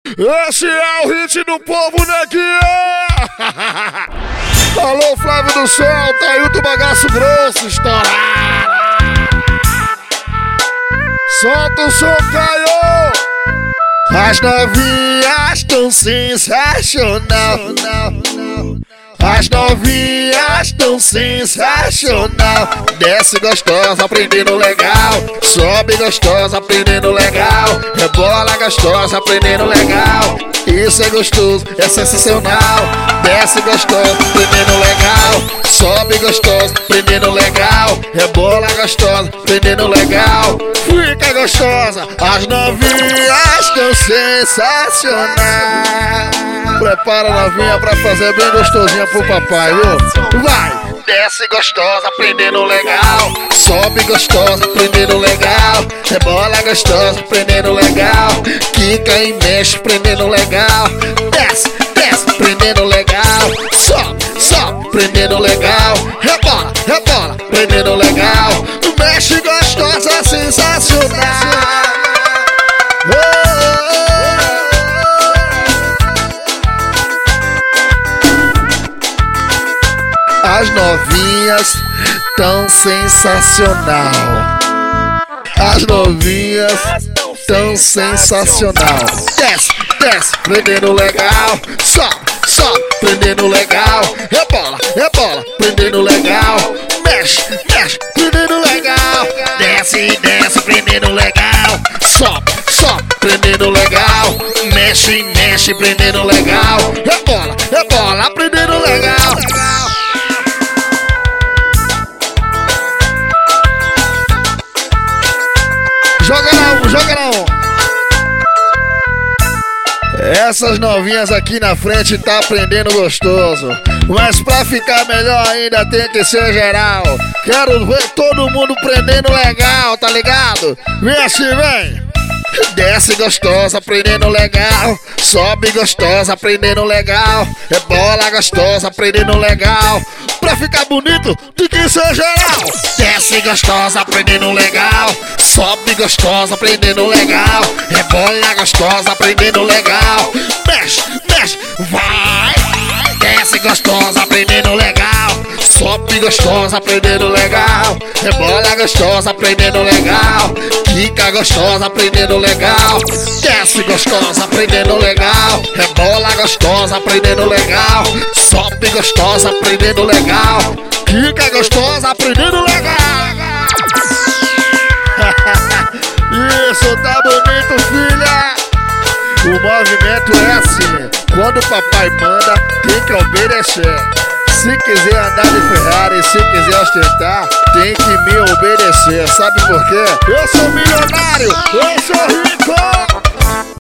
Esse é o hit do povo, neguinho! Alô, Flávio do Céu, tá aí o bagaço grosso, estourado! Solta o som, Caio! As novinhas tão sensacional. As novinhas tão sensacional. Desce gostosa, aprendendo legal. Sobe gostosa, aprendendo legal. Rebola gostosa, aprendendo legal. Isso é gostoso, é sensacional. Desce gostosa, aprendendo legal. Sobe gostosa, aprendendo legal. Rebola gostosa, aprendendo legal. Fica gostosa, as novinhas tão sensacional. Prepara a novinha pra fazer bem gostosinha pro papai, viu? Vai! Desce gostosa, aprendendo legal. Sobe gostosa, aprendendo legal. Rebola gostosa, aprendendo legal. Quica e mexe, aprendendo legal. Desce, desce, aprendendo legal. Sobe, sobe, aprendendo legal. Rebola, rebola, aprendendo legal. Mexe gostosa, sensacional. As novinhas tão sensacional. As novinhas tão sensacional. Desce, desce, prendendo legal. Sobe, sobe, prendendo legal. Rebola, rebola, prendendo legal. Mexe, mexe, prendendo legal. Desce, desce, prendendo legal. Sobe, sobe, prendendo legal. Mexe, mexe, prendendo legal. Rebola, rebola, prendendo legal. Joga não, joga não. Essas novinhas aqui na frente tá aprendendo gostoso. Mas pra ficar melhor ainda tem que ser geral. Quero ver todo mundo prendendo legal, tá ligado? Vem assim, vem. Desce gostosa, aprendendo legal. Sobe gostosa, aprendendo legal. Rebola gostosa, aprendendo legal. Pra ficar bonito, tem que ser geral. Desce gostosa, aprendendo legal. Sobe gostosa, aprendendo legal. Rebola gostosa, aprendendo legal. Mexe, mexe, vai. Desce gostosa, aprendendo legal. Sobe gostosa, aprendendo legal. Rebola gostosa, aprendendo legal. Quica gostosa, aprendendo legal. Desce gostosa, aprendendo legal. Rebola gostosa, aprendendo legal. Sobe gostosa, aprendendo legal. Quica gostosa, aprendendo legal. Isso, tá bonito, filha. O movimento é assim. Quando o papai manda, tem que obedecer. Se quiser andar de Ferrari, se quiser ostentar, tem que me obedecer. Sabe por quê? Eu sou milionário, eu sou rico.